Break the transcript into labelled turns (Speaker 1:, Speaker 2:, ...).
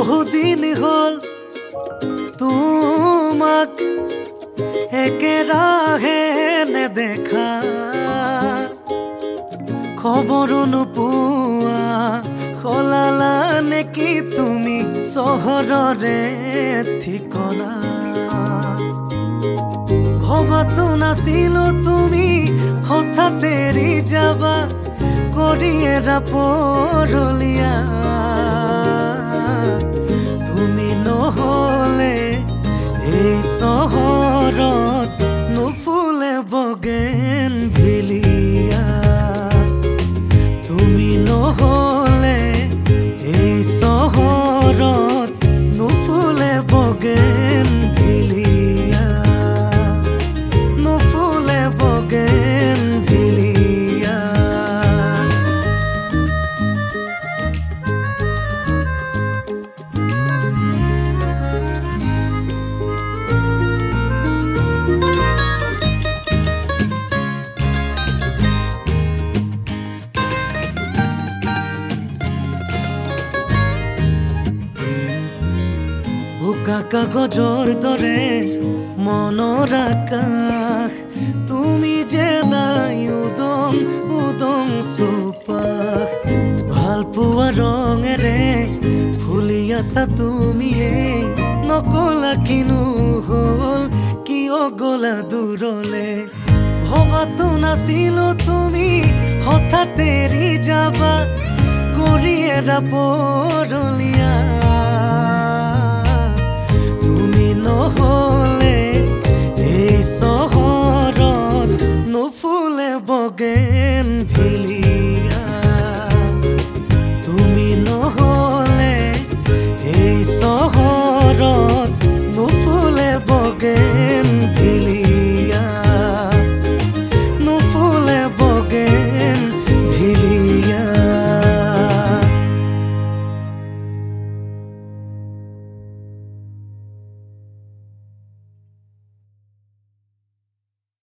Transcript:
Speaker 1: বহুদিন হল তোমাক একেৰাহে নেদেখা খবৰো নোপোৱা সলালা নেকি তুমি চহৰৰে ঠিকনা ভবাতো নাছিলো তুমি হঠাৎ এৰি যাবা কৰি এৰা পৰলীয়া তুমি নহলে এই চহৰত নুফুলে বগেন ভিলিয়া তুমি নহলে এই চহৰত নুফুলে বগেন ভিলিয়া নুফুলে বগেন ভিলিয়া বোকা কাগজৰ দৰে মনৰ আকাশ তুমি যে নাই উদং উদং চৌপাশ ভাল পোৱা ৰঙেৰে ফুলি আছা তুমিয়ে নকলা কিনো হল কিয় গলা দূৰলে ভবাতো নাছিলো তুমি হঠাৎ এৰি যাবা কৰি এৰা পৰলীয়া নহল